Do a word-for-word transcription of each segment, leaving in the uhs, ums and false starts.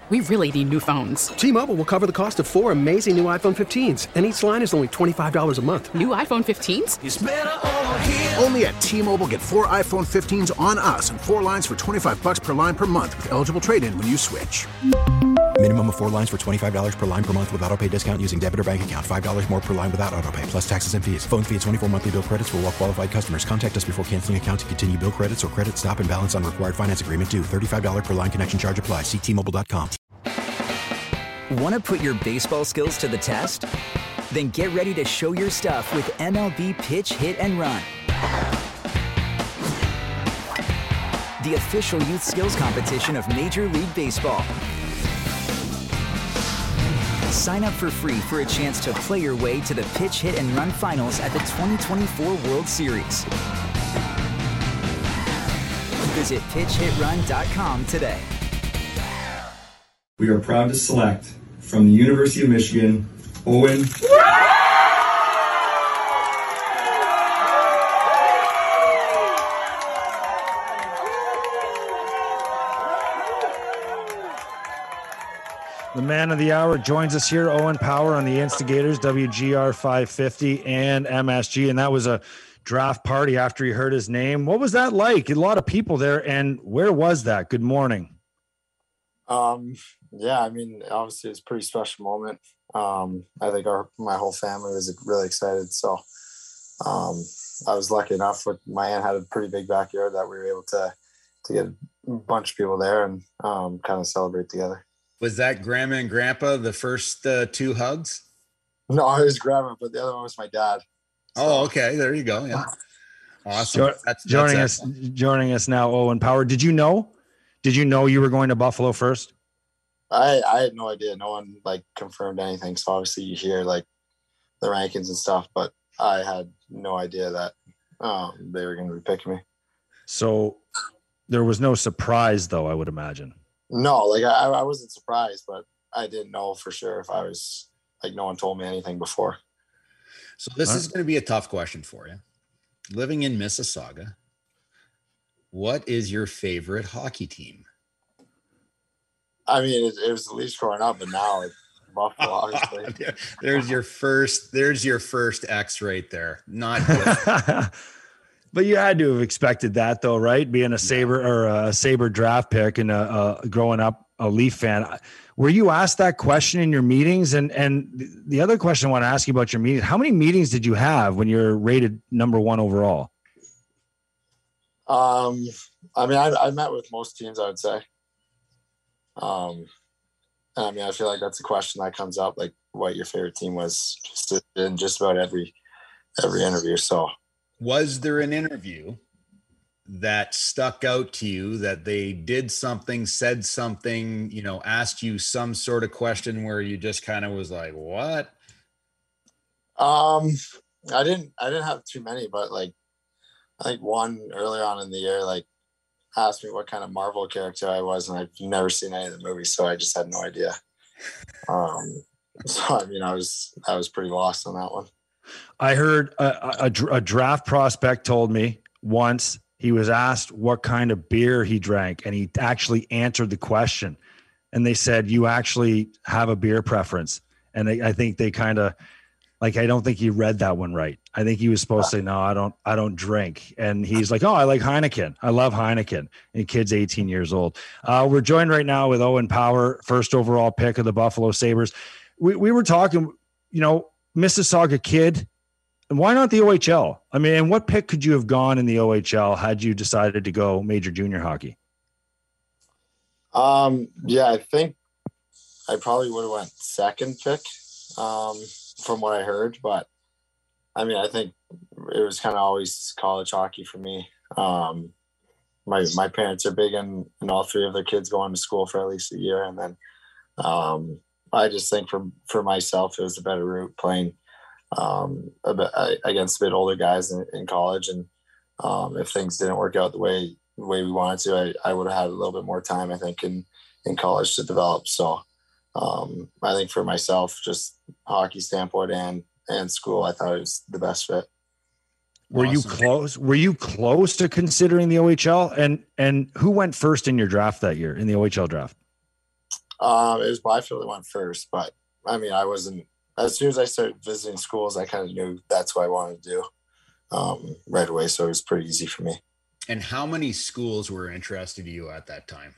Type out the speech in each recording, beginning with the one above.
We really need new phones. T-Mobile will cover the cost of four amazing new iPhone fifteens, and each line is only twenty-five dollars a month. New iPhone fifteens? It's better over here. Only at T-Mobile, get four iPhone fifteens on us and four lines for twenty-five dollars per line per month with eligible trade-in when you switch. Minimum of four lines for twenty-five dollars per line per month with autopay discount using debit or bank account. five dollars more per line without autopay, plus taxes and fees. Phone fee at twenty-four monthly bill credits for well-qualified customers. Contact us before canceling account to continue bill credits or credit stop and balance on required finance agreement due. thirty-five dollars per line connection charge applies. See T Mobile dot com. Want to put your baseball skills to the test? Then get ready to show your stuff with M L B Pitch, Hit, and Run. The official youth skills competition of Major League Baseball. Sign up for free for a chance to play your way to the Pitch, Hit, and Run finals at the twenty twenty-four World Series. Visit pitch hit run dot com today. We are proud to select from the University of Michigan, Owen. The man of the hour joins us here, Owen Power on the Instigators, W G R five fifty and M S G. And that was a draft party after he heard his name. What was that like? A lot of people there. And where was that? Good morning. Um, yeah, I mean, obviously it's a pretty special moment. Um, I think our, my whole family was really excited. So um, I was lucky enough with my aunt had a pretty big backyard that we were able to, to get a bunch of people there and um, kind of celebrate together. Was that grandma and grandpa the first uh, two hugs? No, it was grandma, but the other one was my dad. So. Oh, okay. There you go. Yeah. Awesome. Jo- that's, joining that's us, joining us now, Owen Power. Did you know? Did you know you were going to Buffalo first? I, I had no idea. No one like confirmed anything. So obviously you hear like the rankings and stuff, but I had no idea that um, they were going to be picking me. So there was no surprise though, I would imagine. No, like I, I wasn't surprised, but I didn't know for sure if I was like, no one told me anything before. So this is going to be a tough question for you. Living in Mississauga, what is your favorite hockey team? I mean, it, it was at least growing up, but now it's Buffalo, obviously. there's your first, there's your first X right there. Not good. But you had to have expected that though, right? Being a Sabre or a Sabre draft pick and a, a growing up a Leaf fan. Were you asked that question in your meetings? And and the other question I want to ask you about your meetings, how many meetings did you have when you're rated number one overall? Um, I mean, I, I met with most teams, I would say. Um, and I mean, I feel like that's a question that comes up, like what your favorite team was just in just about every, every interview. So was there an interview that stuck out to you that they did something, said something, you know, asked you some sort of question where you just kind of was like, what? Um, I didn't, I didn't have too many, but like, I think one earlier on in the year, like asked me what kind of Marvel character I was, and I've never seen any of the movies. So I just had no idea. Um, so, I mean, I was, I was pretty lost on that one. I heard a, a, a draft prospect told me once he was asked what kind of beer he drank, and he actually answered the question. And they said, you actually have a beer preference. And they, I think they kind of like, I don't think he read that one right. I think he was supposed to say, no, I don't, I don't drink. And he's like, oh, I like Heineken. I love Heineken. And the kid's eighteen years old. Uh, we're joined right now with Owen Power, first overall pick of the Buffalo Sabres. We, we were talking, you know, Mississauga kid. And why not the O H L? I mean, and what pick could you have gone in the O H L had you decided to go major junior hockey? Um, yeah, I think I probably would have went second pick um, from what I heard. But, I mean, I think it was kind of always college hockey for me. Um, my my parents are big in, in all three of their kids going to school for at least a year. And then um, I just think for, for myself, it was a better route playing um a bit, uh, against a bit older guys in, in college, and um if things didn't work out the way the way we wanted to, I, I would have had a little bit more time, I think, in in college to develop. So um I think for myself, just hockey standpoint and and school, I thought it was the best fit. Were awesome. you close were you close to considering the O H L? And and who went first in your draft that year, in the O H L draft? Um, it was Byfield that went first, but I mean, I wasn't. As soon as I started visiting schools, I kind of knew that's what I wanted to do um, right away. So it was pretty easy for me. And how many schools were interested in you at that time?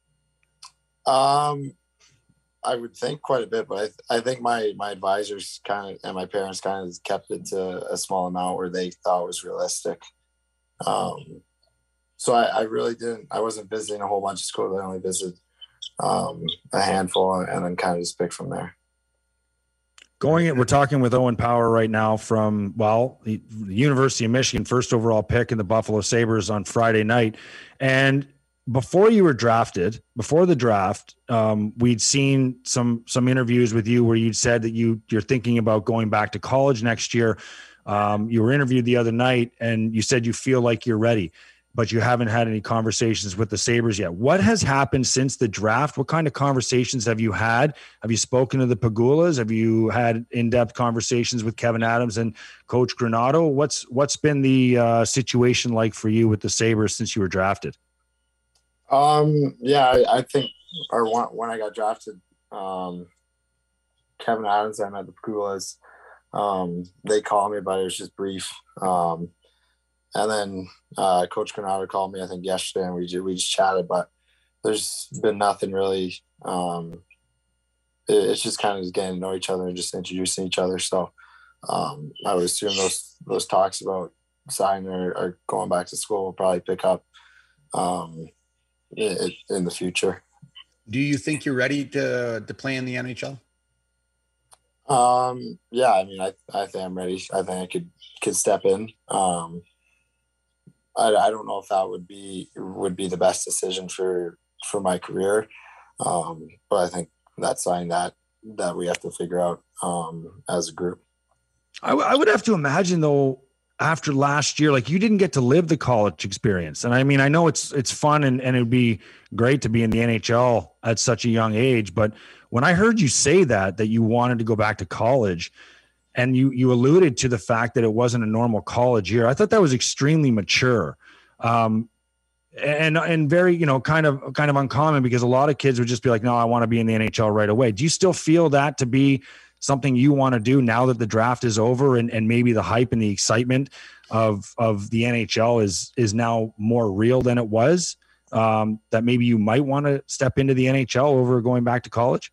Um, I would think quite a bit, but I, th- I think my my advisors kind of and my parents kind of kept it to a small amount where they thought it was realistic. Um, so I, I really didn't. I wasn't visiting a whole bunch of schools. I only visited um, a handful, and then kind of just picked from there. Going in, we're talking with Owen Power right now from, well, the, the University of Michigan, first overall pick in the Buffalo Sabres on Friday night. And before you were drafted, before the draft, um, we'd seen some some interviews with you where you'd said that you, you're thinking about going back to college next year. Um, you were interviewed the other night, and you said you feel like you're ready, but you haven't had any conversations with the Sabres yet. What has happened since the draft? What kind of conversations have you had? Have you spoken to the Pegulas? Have you had in-depth conversations with Kevin Adams and Coach Granato? What's what's been the uh, situation like for you with the Sabres since you were drafted? Um, yeah, I, I think, or when, when I got drafted, um, Kevin Adams, I met the Pegulas. Um, they called me, but it was just brief. Um, And then uh, Coach Granato called me, I think, yesterday, and we just, we just chatted. But there's been nothing really. Um, it, it's just kind of just getting to know each other and just introducing each other. So um, I would assume those those talks about signing or, or going back to school will probably pick up um, in, in the future. Do you think you're ready to to play in the N H L? Um, yeah, I mean, I I think I'm ready. I think I could could step in. Um, I, I don't know if that would be would be the best decision for for my career, um, but I think that's something that that we have to figure out um, as a group. I, w- I would have to imagine, though, after last year, like you didn't get to live the college experience, and I mean, I know it's it's fun and and it'd be great to be in the N H L at such a young age, but when I heard you say that that you wanted to go back to college. And you you alluded to the fact that it wasn't a normal college year. I thought that was extremely mature, um, and and very you know kind of kind of uncommon because a lot of kids would just be like, no, I want to be in the N H L right away. Do you still feel that to be something you want to do now that the draft is over and, and maybe the hype and the excitement of of the N H L is is now more real than it was? Um, that maybe you might want to step into the N H L over going back to college.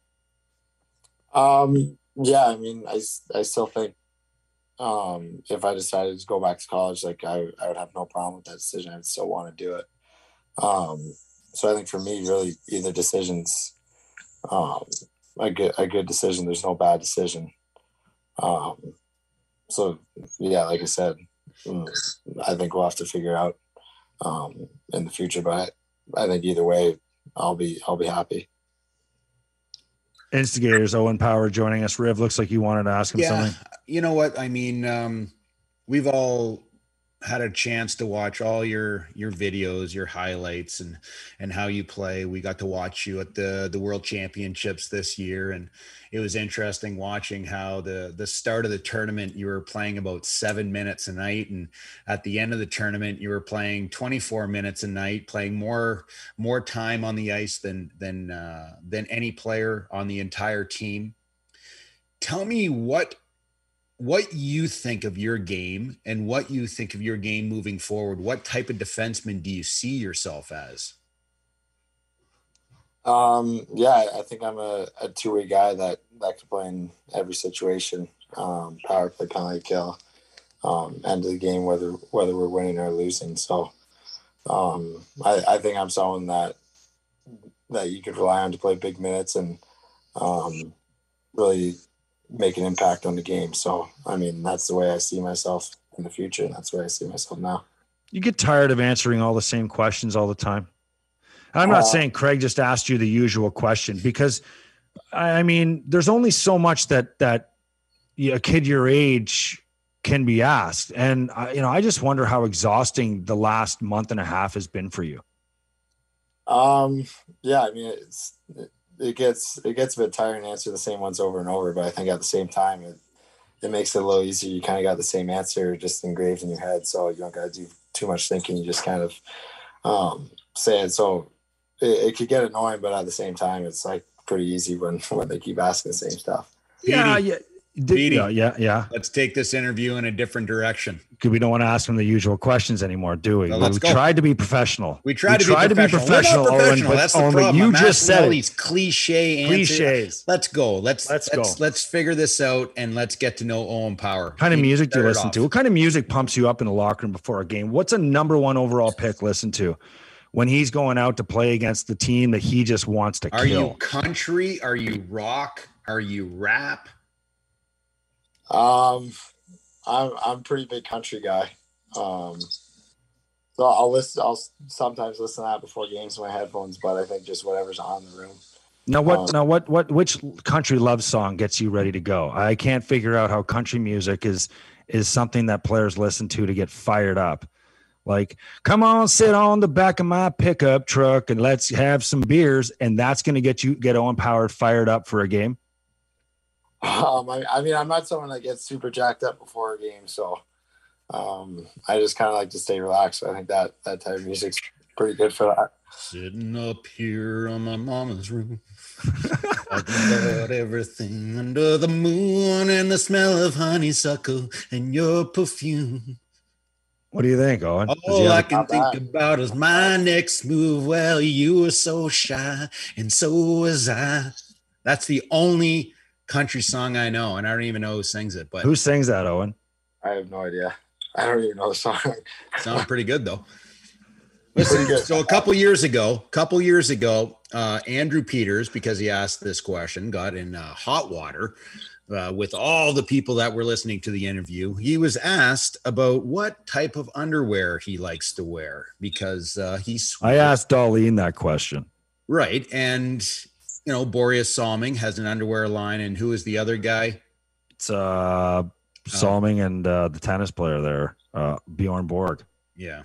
Um. Yeah, I mean, I, I still think um, if I decided to go back to college, like I, I would have no problem with that decision. I'd still want to do it. Um, so I think for me, really, either decision's um, a good a good decision. There's no bad decision. Um, so yeah, like I said, I think we'll have to figure out um, in the future. But I, I think either way, I'll be I'll be happy. Instigators, Owen Power joining us. Riv, looks like you wanted to ask him yeah, something. You know what? I mean, um, we've all had a chance to watch all your your videos, your highlights, and and how you play. We got to watch you at the the World Championships this year, and it was interesting watching how the the start of the tournament you were playing about seven minutes a night, and at the end of the tournament you were playing twenty-four minutes a night, playing more more time on the ice than than uh, than any player on the entire team. Tell me what. what you think of your game and what you think of your game moving forward. What type of defenseman do you see yourself as? Um, yeah, I think I'm a, a two-way guy that, that can play in every situation. Um, power play, penalty kill, um, end of the game, whether, whether we're winning or losing. So um, I, I think I'm someone that, that you could rely on to play big minutes and um, really make an impact on the game. So, I mean, that's the way I see myself in the future. And that's the way I see myself now. You get tired of answering all the same questions all the time. I'm not uh, saying Craig just asked you the usual question because I mean, there's only so much that, that a kid your age can be asked. And I, you know, I just wonder how exhausting the last month and a half has been for you. Um, yeah, I mean, it's, it, it gets it gets a bit tiring to answer the same ones over and over, but I think at the same time it it makes it a little easier. You kind of got the same answer just engraved in your head, so you don't got to do too much thinking. You just kind of um, say it. So it, it could get annoying, but at the same time, it's like pretty easy when when they keep asking the same stuff. Yeah, Petey, yeah, Petey, yeah, yeah, yeah. let's take this interview in a different direction. Because we don't want to ask them the usual questions anymore, do we? Well, we let's go. tried to be professional. We tried, to, tried be to be professional. professional. We're not professional. Owen, but, That's the Owen, problem. but you I'm just asking all said it. these cliche answers. Cliches. Let's go. Let's Let's let's go. let's figure this out and let's get to know Owen Power. What kind of Petey, music do you start it listen off. to? What kind of music pumps you up in the locker room before a game? What's a number one overall pick listen to when he's going out to play against the team that he just wants to Are kill? you country? Are you rock? Are you rap? Um, I'm I'm a pretty big country guy. Um, so I'll listen. I'll sometimes listen to that before games with my headphones, but I think just whatever's on in the room. Now what? Um, now what? What? Which country love song gets you ready to go? I can't figure out how country music is is something that players listen to to get fired up. Like, come on, sit on the back of my pickup truck and let's have some beers, and that's going to get you get Owen Power fired up for a game. Um, I, I mean, I'm not someone that gets super jacked up before a game, so um, I just kind of like to stay relaxed. So I think that that type of music's pretty good for that. Sitting up here on my mama's roof, talking about everything under the moon and the smell of honeysuckle and your perfume. What do you think, Owen? Does he All have I a- can think about is my next move. Well, you were so shy, and so was I. That's the only country song I know, and I don't even know who sings it, but Who sings that, Owen? I have no idea. I don't even know the song. sounds pretty good though. Pretty Listen, good. so a couple years ago, couple years ago, uh, Andrew Peters, because he asked this question, got in uh, hot water uh, with all the people that were listening to the interview. He was asked about what type of underwear he likes to wear because uh, he's I asked Darlene that question. right, and you know, Boreas Salming has an underwear line, and who is the other guy? It's uh, Salming and uh, the tennis player there, uh, Bjorn Borg. Yeah.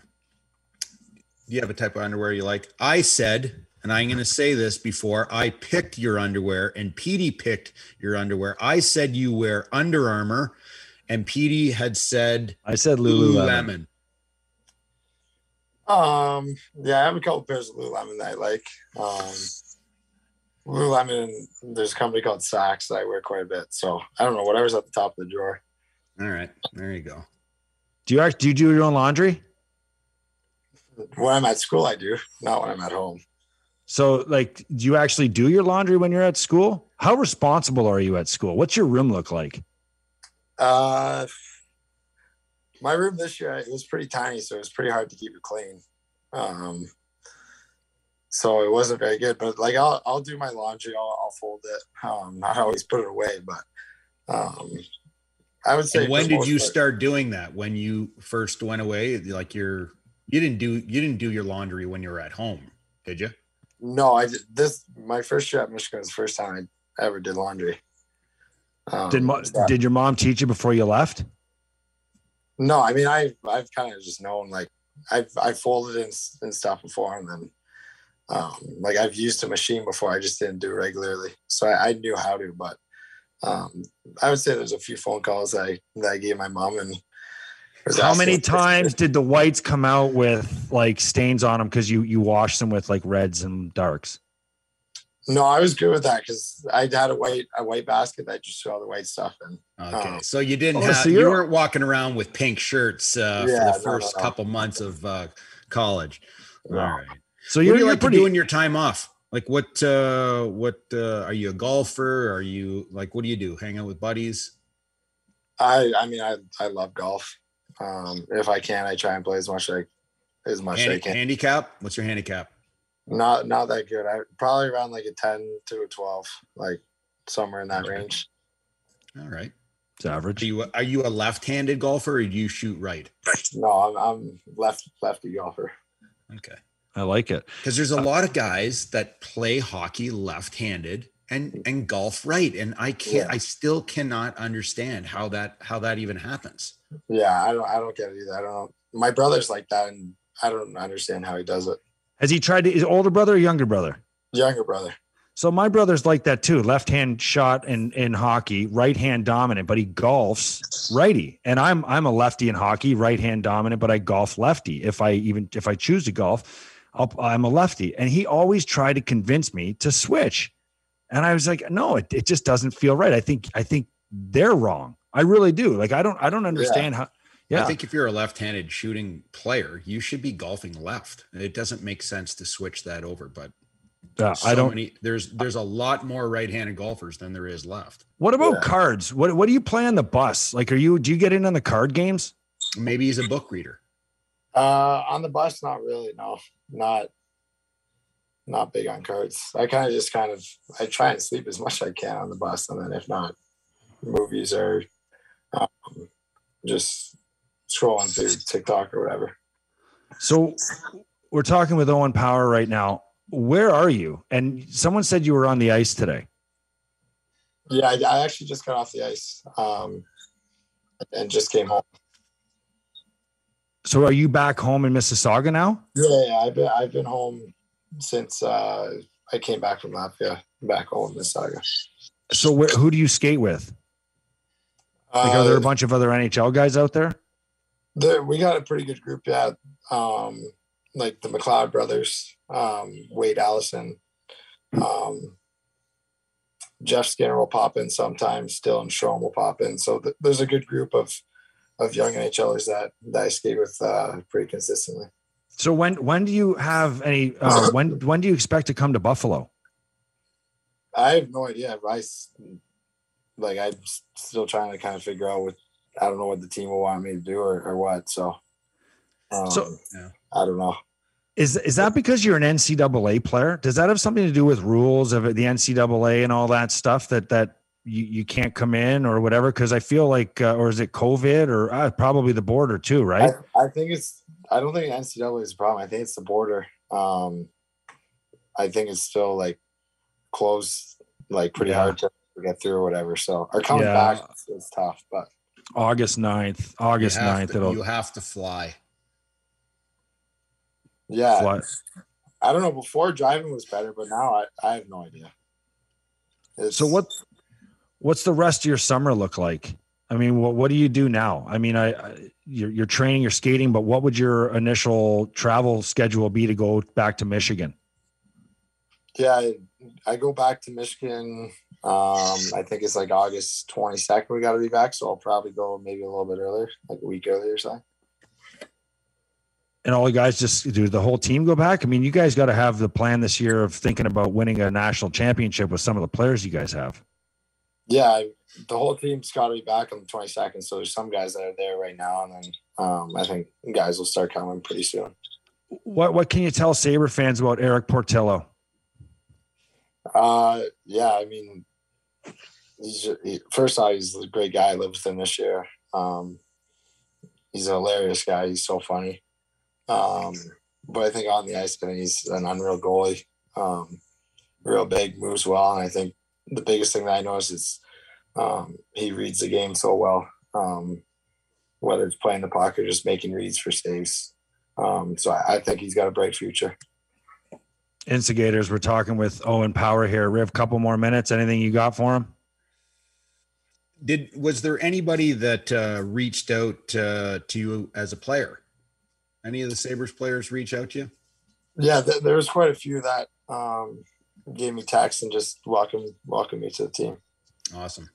Do you have a type of underwear you like? I said, and I'm going to say this before I picked your underwear and Petey picked your underwear. I said you wear Under Armour, and Petey had said I said Lululemon. Lululemon. Um, yeah, I have a couple pairs of Lululemon that I like. Um, Lululemon, there's a company called Saks that I wear quite a bit. So I don't know, whatever's at the top of the drawer. All right, there you go. Do you actually do you do your own laundry? When I'm at school, I do, not when I'm at home. So, like, do you actually do your laundry when you're at school? How responsible are you at school? What's your room look like? Uh, my room this year, it was pretty tiny, so it was pretty hard to keep it clean. Um, so it wasn't very good, but like, I'll, I'll do my laundry. I'll, I'll fold it. Um, not always put it away, but, um, I would say. And when for the did most you part- start doing that? When you first went away? Like you're, you didn't do, you didn't do your laundry when you were at home, did you? No, I did this. My first year at Michigan was the first time I ever did laundry. Um, Did mo- so- did your mom teach you before you left? No, I mean, I I've kind of just known, like, I've I folded and, and stuff before, and then um, like I've used a machine before. I just didn't do it regularly, so I, I knew how to. But um, I would say there's a few phone calls that I that I gave my mom. And was How asking many if- times did the whites come out with like stains on them because you you washed them with like reds and darks? No, I was good with that because I had a white a white basket that just threw all the white stuff in. Okay, Um, so you didn't Oh, have, so you you're- weren't walking around with pink shirts uh, Yeah, for no, the first no, no. couple months of uh, college. No. All right. So What you're, do you you're like pretty. to do in your time off? Like what? Uh, what uh, are you a golfer? Are you like what do you do? Hang out with buddies? I I mean, I I love golf. Um, if I can, I try and play as much like as much as I Handi- can. handicap? What's your handicap? Not not that good. I probably around like a ten to a twelve, like somewhere in that Okay. range. All right. It's average. Are you are you a left-handed golfer or do you shoot right? No, I'm I'm left lefty golfer. Okay. I like it. Because there's a lot of guys that play hockey left-handed and and golf right, and I can't. Yeah. I still cannot understand how that how that even happens. Yeah, I don't I don't get it either. I don't know. My brother's like that, and I don't understand how he does it. Has he tried to? Is older brother or younger brother? Younger brother. So my brother's like that too. Left hand shot in, in hockey, right hand dominant, but he golfs righty. And I'm I'm a lefty in hockey, right hand dominant, but I golf lefty. If I even if I choose to golf, I'll, I'm a lefty. And he always tried to convince me to switch. And I was like, no, it, it just doesn't feel right. I think, I think they're wrong. I really do. Like, I don't, I don't understand Yeah. how, yeah. I think if you're a left-handed shooting player, you should be golfing left. It doesn't make sense to switch that over, but Yeah, so I don't. Many, there's there's a lot more right-handed golfers than there is left. What about Yeah. cards? What What do you play on the bus? Like, are you do you get in on the card games? Maybe he's a book reader. Uh, on the bus, not really. No, not not big on cards. I kind of just kind of I try and sleep as much as I can on the bus, and then if not, movies or um, just scrolling through TikTok or whatever. So we're talking with Owen Power right now. Where are you? And someone said you were on the ice today. Yeah, I, I actually just got off the ice um, and just came home. So are you back home in Mississauga now? Yeah, yeah, I've been I've been home since uh, I came back from Latvia, back home in Mississauga. So where, who do you skate with? Like, are there a Uh, bunch of other N H L guys out there? there, we got a pretty good group, yeah. Um, like the McLeod brothers, um, Wade Allison, um, Jeff Skinner will pop in sometimes. Dylan Strom will pop in. So th- there's a good group of of young NHLers that, that I skate with uh, pretty consistently. So when when do you have any? Uh, when when do you expect to come to Buffalo? I have no idea. I s- like I'm s- still trying to kind of figure out what I don't know what the team will want me to do or, or what. So, um, So- Yeah. I don't know. Is is that because you're an N C double A player? Does that have something to do with rules of the N C double A and all that stuff that that you, you can't come in or whatever? Because I feel like, uh, or is it COVID or uh, probably the border too, right? I, I think it's. I don't think N C double A is a problem. I think it's the border. Um, I think it's still like closed, like pretty Yeah. hard to get through or whatever. So, or coming Yeah. back is, is tough. But August ninth, You August have, ninth. to, It'll you have to fly. yeah, fly. I don't know. Before driving was better, but now I, I have no idea. It's, So what? What's the rest of your summer look like? I mean, what what do you do now? I mean, I, I you're you're training, you're skating, but what would your initial travel schedule be to go back to Michigan? Yeah, I, I go back to Michigan. Um, I think it's like August twenty-second. We got to be back, so I'll probably go maybe a little bit earlier, like a week earlier or something. And all the guys just do the whole team go back? I mean, you guys got to have the plan this year of thinking about winning a national championship with some of the players you guys have. Yeah, I, the whole team's got to be back on the twenty-second. So there's some guys that are there right now, and then um, I think guys will start coming pretty soon. What what can you tell Sabre fans about Eric Portillo? Uh, yeah, I mean, he's just, he, first off, he's a great guy. I lived with him this year. Um, he's a hilarious guy. He's so funny. Um, but I think on the ice, I think he's an unreal goalie. Um, real big, moves well, and I think the biggest thing that I noticed is um, he reads the game so well. Um, whether it's playing the puck or just making reads for saves. Um, so I, I think he's got a bright future. Instigators, we're talking with Owen Power here. We have a couple more minutes. Anything you got for him? Did was there anybody that uh, reached out uh, to you as a player? Any of the Sabres players reach out to you? Yeah, th- there was quite a few that um, gave me texts and just welcome welcome me to the team. Awesome.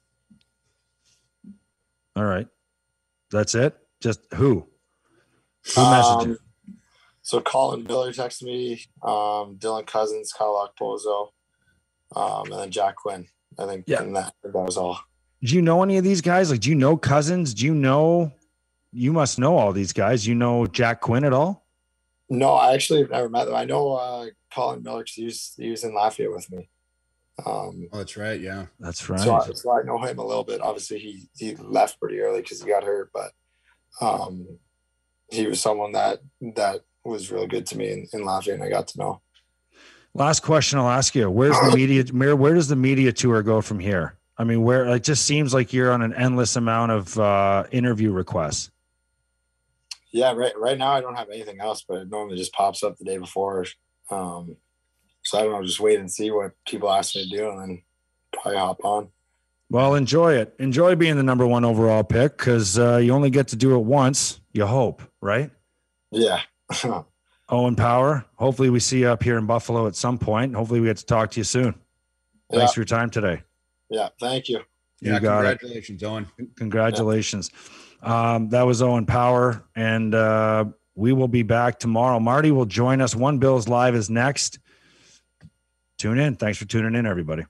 All right. That's it? Just who? Who messaged you? Um, so Colin Miller texted me, um, Dylan Cousins, Kyle Okposo, um, and then Jack Quinn. I think Yeah. and that, that was all. Do you know any of these guys? Like, do you know Cousins? Do you know, you must know all these guys. You know Jack Quinn at all? No, I actually have never met them. I know uh, Colin Miller because he was, he was in Lafayette with me. Um, Oh, that's right. Yeah. That's right. so, I, so I know him a little bit. Obviously, he he left pretty early because he got hurt, but um, he was someone that that was real good to me in, in Lafayette, and I got to know. Last question I'll ask you. Where's the media? Where, where does the media tour go from here? I mean, where it just seems like you're on an endless amount of uh, interview requests. Yeah, right. Right now, I don't have anything else, but it normally just pops up the day before. Um, so I don't know. Just wait and see what people ask me to do, and then probably hop on. Well, enjoy it. Enjoy being the number one overall pick because uh, you only get to do it once. You hope, right? Yeah. Owen Power. Hopefully, we see you up here in Buffalo at some point. Hopefully, we get to talk to you soon. Thanks Yeah. for your time today. Yeah, thank you. You Yeah, got it. congratulations, Owen. Congratulations. Um, that was Owen Power, and uh, we will be back tomorrow. Marty will join us. One Bills Live is next. Tune in. Thanks for tuning in, everybody.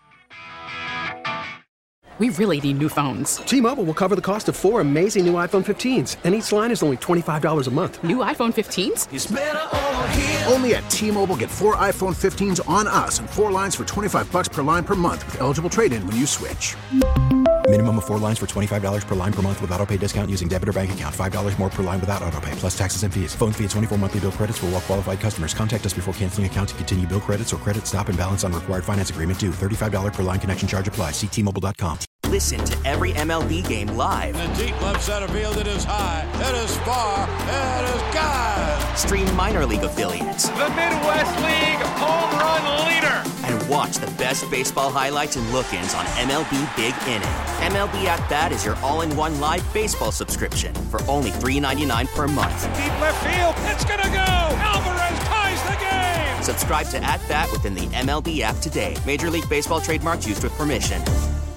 We really need new phones. T-Mobile will cover the cost of four amazing new iPhone fifteens, and each line is only twenty-five dollars a month. New iPhone fifteens? Only at T-Mobile, get four iPhone fifteens on us and four lines for twenty-five bucks per line per month with eligible trade-in when you switch. Minimum of four lines for twenty-five dollars per line per month with autopay discount using debit or bank account. five dollars more per line without autopay, plus taxes and fees. Phone fee at twenty-four monthly bill credits for well-qualified customers. Contact us before canceling account to continue bill credits or credit stop and balance on required finance agreement due. thirty-five dollars per line connection charge applies. See T Mobile dot com. Listen to every M L B game live. In the deep left center field, it is high, it is far, it is gone. Stream minor league affiliates. The Midwest League home run leader. And watch the best baseball highlights and look-ins on M L B Big Inning. M L B At Bat is your all-in-one live baseball subscription for only three dollars and ninety-nine cents per month. Deep left field, it's gonna go. Alvarez ties the game. Subscribe to At Bat within the M L B app today. Major League Baseball trademarks used with permission.